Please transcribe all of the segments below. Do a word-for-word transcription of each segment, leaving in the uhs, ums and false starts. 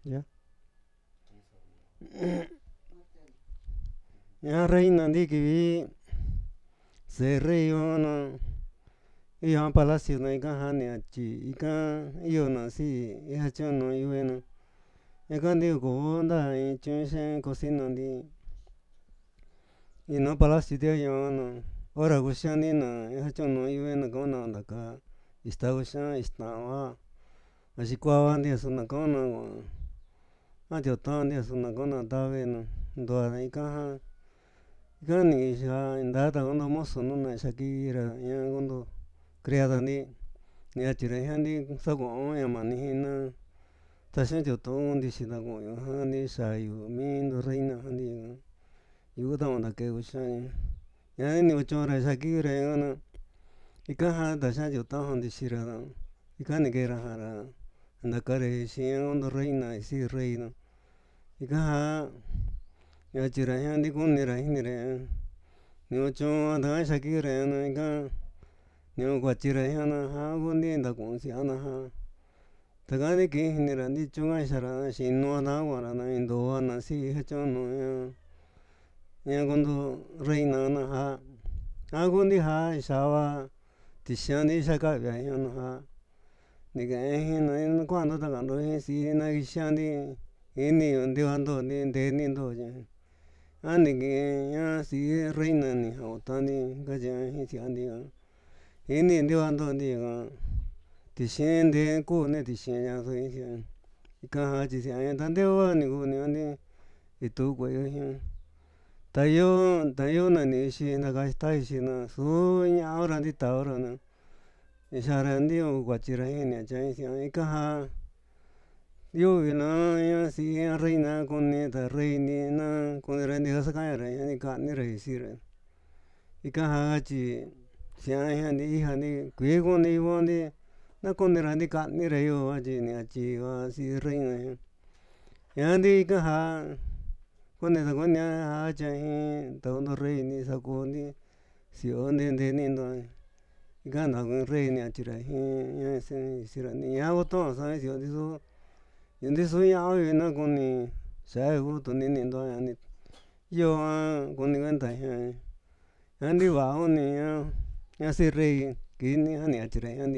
Ya. ña reina ndi kivi s'ee rey na iyo palacio na ika jania tyi ika iyo na si ija chonu yuvena ika ndi koo nda in chu'un xeen cocina ndi ino palacio tiañu na ora kuxiani na ija chonu yuvena kaon na ndaka ixta kuxian ixta'an ba a xikua ba ntiaso na kaon na a tiota'a ntiaso na kaon na tave na ndua ika ja ika ni xaa nda takundo mozo nu na xakira ña kundo criada ndi ni katyira jia'ndi sakua'on ña mani jina taxin tiotu'un ndixina ku'yo jan ndixayu mindo reina jan ndi yu'u takuan ndake kuxian ña ni kuchonra xakira ña na ika ja taxan tiota'an ndixira ika ni keera ja'ra ndakara xi kundo reina isi rey na ika ja ni katyira jia'ndi kunira jinira ña ni kuchon ta'an xakira ña ika ni kukuatyira jia'an na ja kundi ndaku'un sia'ana ja taka ndi ki'in jinira ndicho kaxara xinua ta'an kua'ra indoo na si ija chonu ña ña kundo reina na ja ja kundi ja xaba tixi'an ndi xaka'avia jia'an na ja ni ke'en jina kua'ando taka'ando jin si'i nakixi'an jiniyo ndivando ndi ndenindo a ni ki'in ña si'i reina ni ja'uta ndi kachiña jin si'a ndi jini ndivando ndi tixi nde ku'une tixi'añaso jin si'a ika ja tyi si'a ña tandeo ka ni kuu ni'an itu kue'eyo jian ta yo ta yo na ni ixi ndaka ixina su ña'a hora ndita hora na ni xara ndi kukuatyira jin ni'an tya jin si'a ika ja yuvi na ña si'i ña reina kunita rey na kunira ntiga sakañara jia'ni ka'nira isira ika ja tyi si'a jia'an ndi ija ndi kui kuni ivo ndi na kunira ndi ka'nira yo tyi ni katyi va si'i reina ñaa ndi ika ja kuni sakunia ja katyiña jin takundo rey ndi saku ndi sio'o ndi ndenindo ika ndakuin rey ni katyira jin ña isira ña kutu'asa jin sio'o ndiso ndiso ña'a na kuni xa'a kutu ninindo yo kuni kuenta jia'an ña ndi va'a kuni ña si'i rey kini jan ni katyira jia'ndi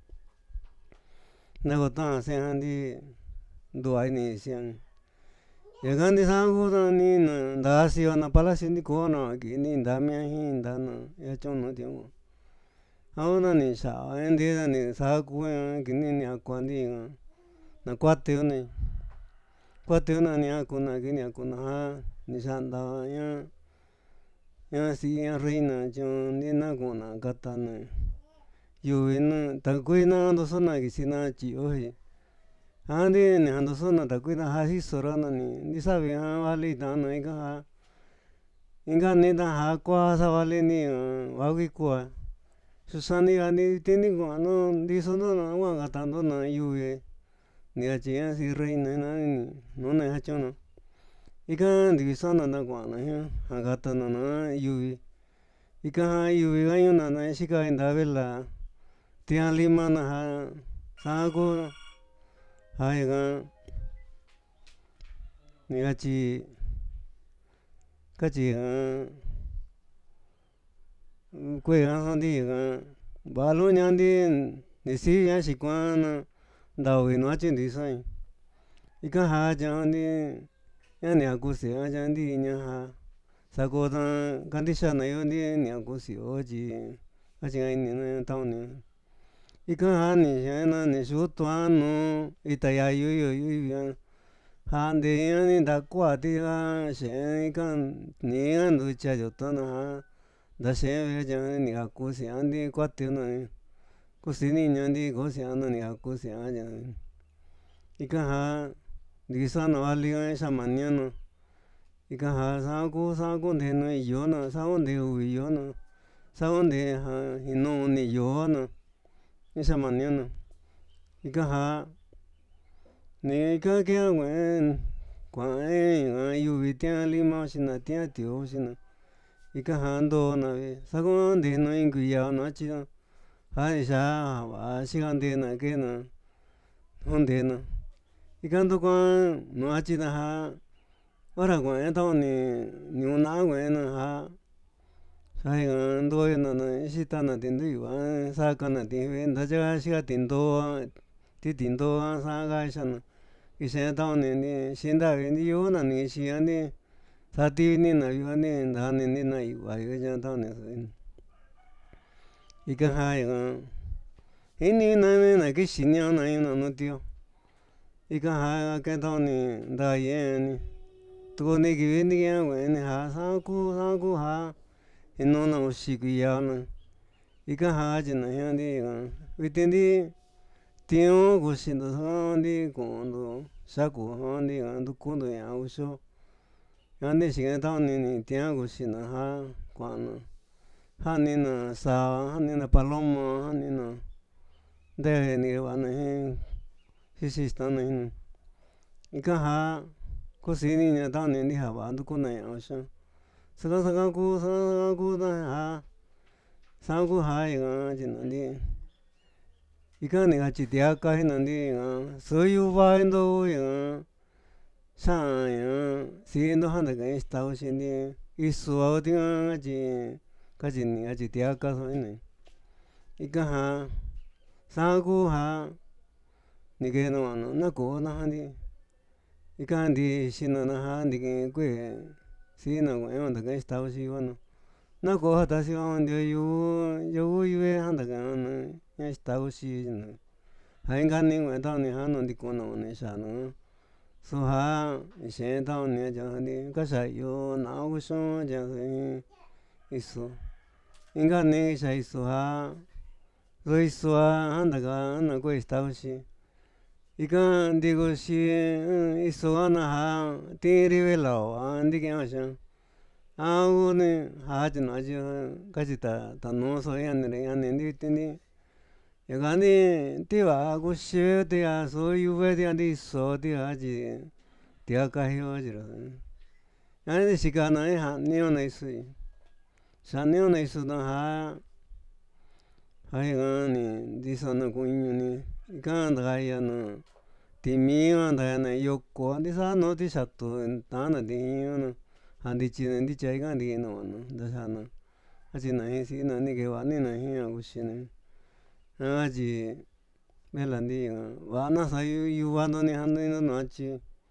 nakuta'an sen ndi ndu'a ini si'a yaka ndisaa kutani na nda si'ana palacio ndi koo na ki'in ndamia jin inda na ija chonu tiempo a una ni xa'a ndi dani saku kini ni akua ndi nakuateyo kuateyo na ni akuna kini akuna ja ni xa'nta ña ña si'i ña reina chon ndi nakuna katana yuvi na takui nakandosona kisina tyi'yo ja ndi ni jandosona takui ja sisora na ni savi ja vali ta'an na ika ja inka ni ta'an ja kua sa vali ni bakui kua xi sani ka ndi viti kua'anu ndisondo na kua'an katando na yuvi ni katyi ña si'i reina nuna ija chonu ika ntivisona na kua'ana jian jakatana na yuvi ika ja yuvi ka ñuna xika inda vela tian lima na ja sa ku ja yaka ni katyi katyi kuee ka'so ndi valu ña ndi ni si'i ña xikuan na ndaui nua katyi ndiso'i ika ja katyiña ndi ña ni a kusi'a katyiña ndi ña ja sakuta kantixana yo ndi ni a kusi'o tyi katyiña inina ta'uni ika ja ni xe'ena ni xutua nu ita yayu yo yu'u ja'nde ña ndakua ti ja xe'en ika ni'iha ndutya tiota na ja nda xeen katyiña ni a kusi'a ndi kuateyo na kusiniña ndi koo si'a na ni a kusi'a katyiña ika ja ntikisona vali xamania na ika ja sa ku sa kunte nui yo na sa kunte uvi yo na sa kunte jinu uni yo na ixamania na ika ja ni ika ki'in kue'en kua'en yuvi tian lima xina tian tio xina ika ja ndoo na sa kunte nu in kuiya nakatyi ja ni xaa va'a xikantena ke'ena juntena Ikan tukuan nuachi ta ja ora kue'en tauni ñuuna'a kue'enu ja ja ndu'uyuna xitana ti ndu'uyuva sakana ti ndatya xika tindoo ti tindoo sa'a kaxina kixe'en tauni xinda'vi ndiuú na ni kixi sativinina yu'ua ni ndanina yu'va katyi tauni ika ja jinina na kixi ña'ana in tío ika ja ketauni ndaye'eni tukuni kivi ndiki'en kue'eni ja sa'a ku sa'a ku ja inuna uxi kuiya ika ja katyina ji'an viti ndi ti'un kuxindo sundi ku'undo xaku ndi ndukundo ña'a kuxo ñaa ndi xike'en tauni ti'an kuxindo ja kua'ana ja'anina sava ja'anina paloma ja'anina nde ni keva'ana ixi ista'ana jin ika ja kusiniña tauni ndija va'a ndukuna ña'a kuxo saka saka ku saka ku ja sa'a ku ja katyina ndi ika ni katyi tiaka jina ndi soo yuvando xa'an ñaa si'indo janda kain ixta kuxi ndi isua ti'an katyi katyi ni katyi tiaka ika ja sa'a ku ja ni ke'ena kua'ana nakona ndi ika ndi xinana ja ndiki'in kuee si'ina kue'en ndakain ixta kuxi yukuan nako ja tasi ndio yuku yuve janda kañana ñaa ixta kuxi ja ingani kue'en tauni ja nundikuna xa'ana suja xe'en tauni katyi kaxa'yu na'a kuxon katyi isu ingani kixa isu ja ndu isua jandaka na kuee ixta kuxi ika ndi kuxi isu ka'ana ja ti'inri velao ndiki'en kuaxa a kuni ja katyina katyi tanuu so ñanira ñani ndi viti ndi yaka ndi tiva'a kuxi ti'ia soo yuve ti'ia ndi isua ti'ia katyi tiaka ji'o katyira ñaa ndi xikana ja'aniuna isu'i xa'aniuna isuna ja ja ni ndisona kuiñuni ika ndakayana timii ndakayana yoko ndisaa nuu ti xatu ta'ana ti'in ja ndityina nditya ika ndiki'ina kua'ana nda xa'ana katyina jin si'ina ni keva'anina jin kuxina ja katyi vela ndi va'ana sa'a yuvando ni ja'anindo nuachi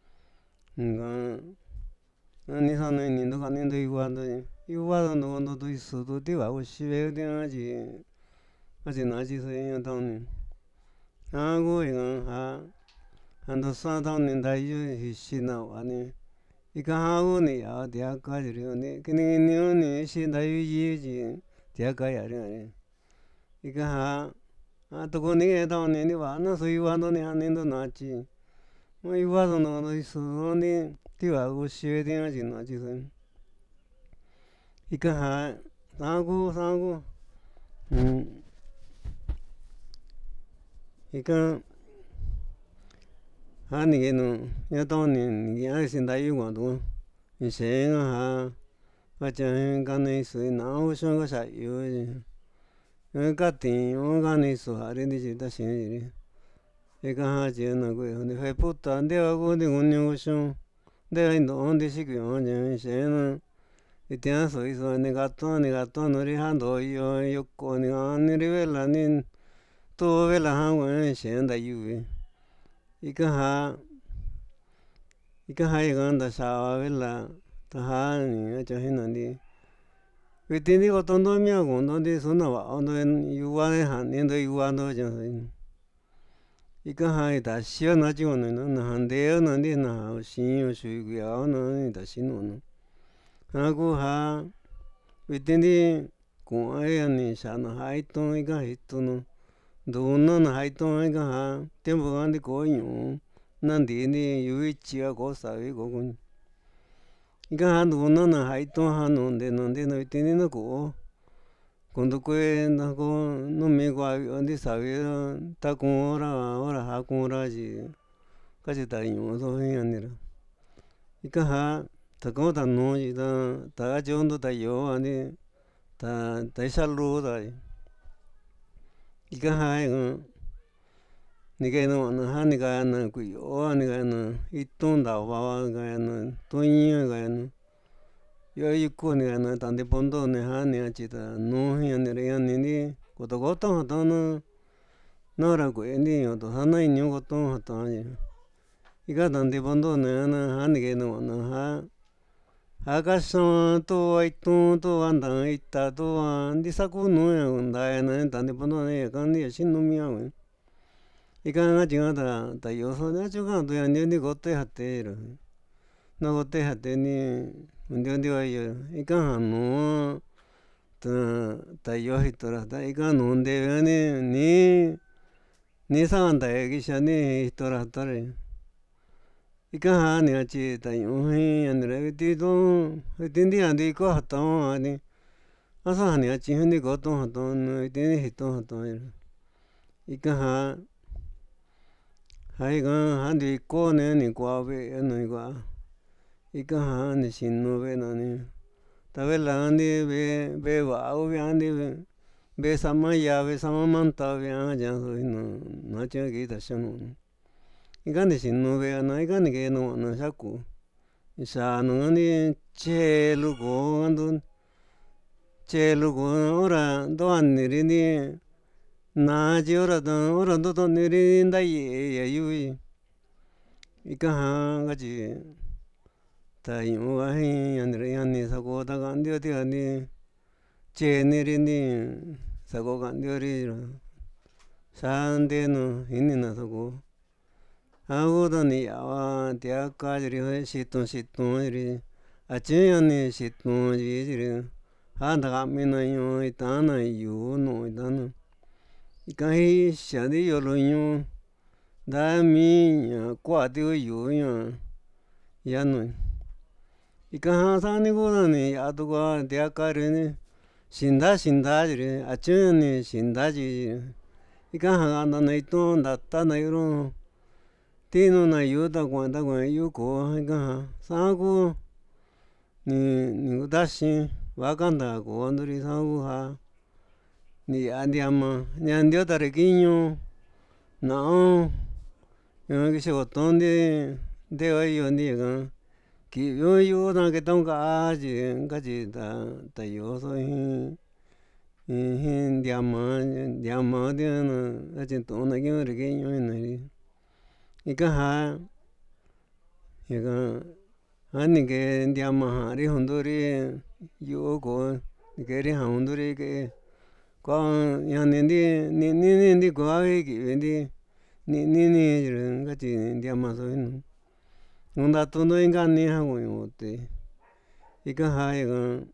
ni sa'ana inindo ka'anindo yuvando yuvado ndukundo isu tiva'a kuxi vee ti'an katyi katyina katyi so'in tauni a ku ja ndusu'a tauni ndayu ixina va'ani ika ja kuni ya'a tiaka katyiri kini kiniun ixi ndayu yi tyi tiaka ya'a ika ja tuku ni ke'en tauni ndi va'ana so yuvando ni ja'anindo nuachi yuvado ndukundo isu ndi tiva'a kuxi ti'an katyina katyi so'in ika ja sa'a ku sa'a ku ika ja ni ke'enu ñaa tauni ni ki'in ixi ndayu kua'an tuku xeen ja katyi kani isu'i na'a kuxon kaxa'yu katiin kani isu ja'ri tyi taxi'in ika ja katyina kue'e jueputa ndeo kundi kuñu kuxon ndeo indo'on ndixi kui'on katyi xe'en ti'an so isua ni gatu'an ni gatu'an nuu ri ja ndoyo yoko ni ka'aniri vela ni tu vela jan kue'en xeen ndayuvi ika ja ika ja ndaxaba vela taja ni katyi jina ndi viti ndi kotondo mia ku'undo ndi sunava'ando yuva ja'anindo yuvando katyi ika ja itaxi'yo nakatyi na ja ndeuna ndi na ja uxi uxi kuiya ni taxin ja ku ja viti ndi ku'an ni xa'ana ja'a itun ika jitunu ndununa ja'a itun ika ja tiempo ka ndi koo ñu'u nandi'i ndi yuvityi ka koo savi koo kuñu ika ja ndununa ja'a itun ja nunthe nunthe viti ndi nako'o kundo kuee na ko numi kua'yo ndi savi takun hora hora jakura tyi katyi ta ñu'undo jin ñanira ika ja takon tanuu tyi ta katyi'ondo tayoo ndi ta ixalu ika ja. ni kenu na ja ni kaya na kui'o ni kaya na itu'n ndava ni kaya na tuñu ni kaya na io yuku ni kaya na tandi punto ni ja ni atyi ta nuu ñani ra ñani ndi koto koton jatan na nara kue'e ndi koto sana iñu koton jatan ika tandi punto ni na ja ni kenu na ja ja kaxan tuva itu'n tuva nda ita tuva ndisaa kuu nuu ña kunda na tandi punto ñaka ndi xinu mia ika katyi ta ta yoso ñatyu ka'an tuña ndi kote jate ra na kote jate ni kundio ndio'a ika januu ta ta yo jitora ta ika nundee ni ni ni sandae kixa ni jitora jatara ika ja ni atyi ta ñu'u jin ñani ra kiti tun kiti ntia ndi iko jatan ni asa ni atyi ndi koton jatan kiti ndi jiton jatan ika ja ja ika ja ndiko ni ni kua ve'e ni kua ika ja ni xinu ve'e nani ta vela ndi ve'e ve'e va'a ku ve'e ndi ve'e sama llave sama manta ve'e katyi so nakatyi kita xanu ika ni xinu ve'e na ika ni kenu na xaku xa nu ndi tyee lugo kandu tyee lugo ora ndua ni ri ndi naa tyi ora ta ora ndutu'ni ri nda ye'e yayuvi ika ja katyi ta ñu'u ka jin ñani ra ñani sako ta ka'andio ti a ndi tyee ni ri ndi sako ka'andio ri ra sa ntenu jini na sako ja kuta ni ya'a tiaka katyi ri xiton xiton katyi ri atyi ñani xiton tyi katyi ri ja ntaka'mi na ñuu ita'an na yuu nu'u ita'an na ika jixa ndi yolo ñuu nda mi ña kua ti ku yuu ña yanu ika ja sani kuta ni ya'a tukua tiaka ri xinda xinda katyi ri atyi ñani xinda tyi ika ja ka'anta na itu'n ndata na yu tinu na yuu ta kue'e ta kue'e yu'u ko'o ika ja sa ku ni ni kutaxin va'a kanta ko'o ri sa ku ja ni ya'a ntiama ña ndio tari kiñu na'u ña kixa koton ndi ndeo yo ndi ñaka ki'yo yu'u ta ketaun ka'a katyi katyi ta ta yoso jin jin ntiama ntiama tiana katyi tu'un na kiu rikiñu ina ri ika ja ñaka ja ni kee ntiama jan ri junto ri yu'u ko'o ni kee ri jan junto ri ke'e kua ñani ndi ni'ni ni ndi kua kivi ndi ni'ni ni katyi ntiama so ina kundatu ndo inka ni jan kuñu te ika ja ñaka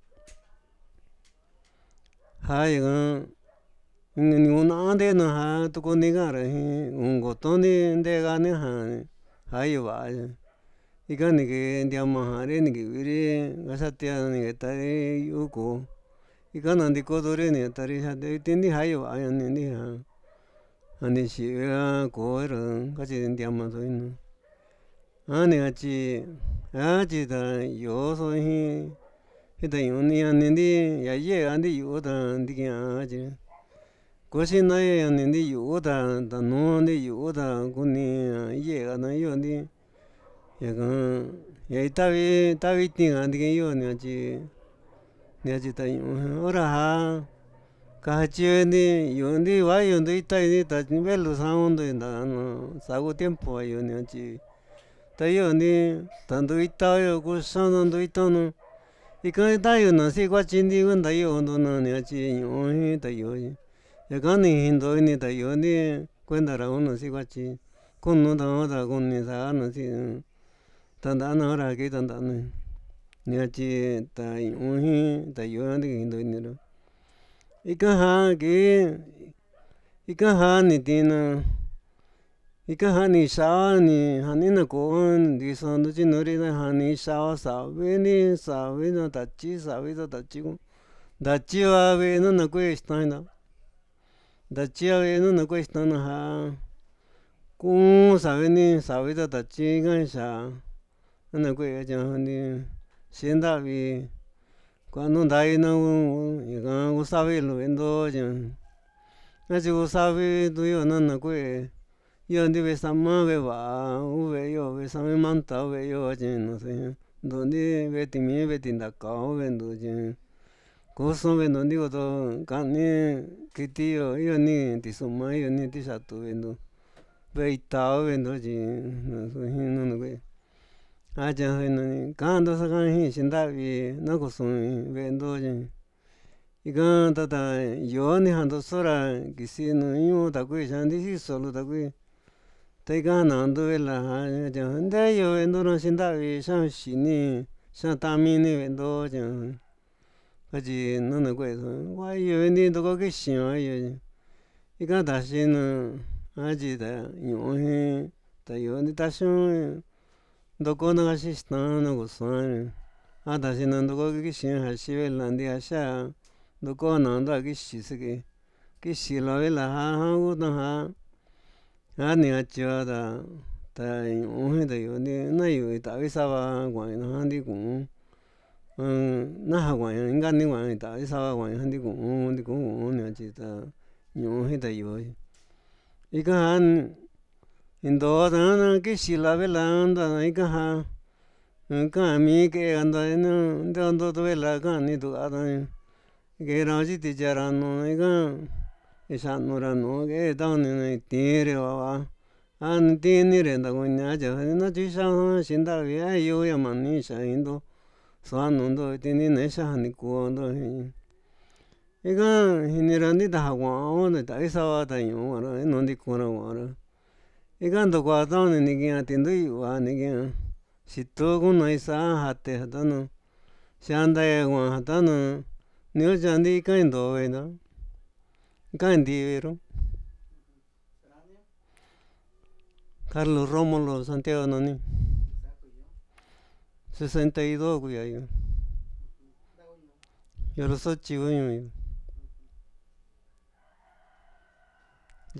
ja ñaka ni kuna'a ntenu ja tuku ni ka'an ra jin koton ndi nteka ni jan ja iyo va'a ika ni kee ntiama jan ri ni kivi ri kasatea ni keta ri yu'u ko'o ika nantikoto ri ni keta ri kiti ndi ja iyo va'a ñani ndi ja ja ni xi'ya ko'o ra katyi ntiama so ina ja ni katyi katyi ta yoso jin jita ñu'u ni ñani ndi yaa ye'e ndi yu'u ta ntiki'a katyi koxina ñani ndi yu'u ta tanuu ndi yu'u ta kuni ye'e na yo ndi ñaka ña ita'vi ta'vi itiin ka ntiki'in yo ni atyi ni atyi ta ñu'u ora ja katyio ndi yu'u ndi va'ayo ndu ita ndi ta velu saun ndu nda sa ku tiempo yo ni atyi ta yo ndi ta ndu ita yo kuxan na ndu ita na ika ta'yu na sikuatyi ndi kuenda yo nduna ni atyi ñu'u jin ta yo ñaka ni jindo ini ta yo ndi kuenda ra una sikuatyi kunu ta kuni sa'a na si tanda'a na ora kii tanda'a na ni atyi ta ñu'u jin ta yo ndi jindo ini ra ika ja kii ika ja ni tina ika ja ni xa'a ni janina ko'o ndiso ndutyinu ri ja ni xaba savi ni savi na tatyi savi ta tatyi ndatyi va ve'e na nakue ixta ina ndatyi va ve'e na nakue ixta na ja kuun savi ni savi ta tatyi ka xa nakue katyi ndi xii nda'vi kua'nu nda'i na ñaka kusavi lu ve'e ndo katyi katyi kusavi tu yo na nakue yo ndi ve sama ve va'a ve yo ve sama manta ve yo chi no sé donde ve thimi ve thi ndakao ve ndo chi koson ve ndo ndigo to ka'ni kiti yo yo ni tisuma yo ni thi xatu ve ndo ve itao ve ndo chi a cha jai ka'ndo sakai xinda'vi na koson ve ndo ikan ta ta yo ni jandoso ra kisi nu ñuu takui xa ndisiso lo takui ta ika jnandu vela ja ndeyo ve ndo xinda'vi xa xini xa tamini ve ndo cha katyi nuna kue'eso guayo ve ndi ndoko kixin guayo ika taxin nu a chi ta ñu'u jin ta yo ndi taxon ndoko nagaxin xtan na koson a taxin na ndoko kixin jaxin vela nthia xa ndoko jnando'a kixin sike kixin la vela ja jan gutan ja a ni achio ta ta ñu'u jin ta yo ndi na yo ta'vi sava kua'an jan ndi ku'un naja kua'an ingani kua'an ta'vi sava kua'an jan ndi ku'un ndi ku'un ku'un ni chi ta ñu'u jin ta yo ika jan ndo tan kixin la vela nda ika ja ka'an mi ke'e nda ndando vela ka'an ni tu'a ng'e ran nchi thicha ra nu ikan xa'nu ra nu ng'e tauni thi re ba a thi ni re nda guña cha na thi xan xinda'vi a yo ya mani xa indo su'a nu ndo thi ni ne xa ni ku ndo ikan jini ra ndi taja kua'an ta'vi sava tañu'u ra nu ndikon ra kua'an ra ikan ndukua tauni nikian thi ndu yu'ua nikian xitu kuna isa jathe jatanu xan nda kua'an jatanu niu cha ndi ikain ndo ve nda kain ndi ro Carlos Romulo Santiago nani sesenta y dos kuiya yo yo lo sochi guño.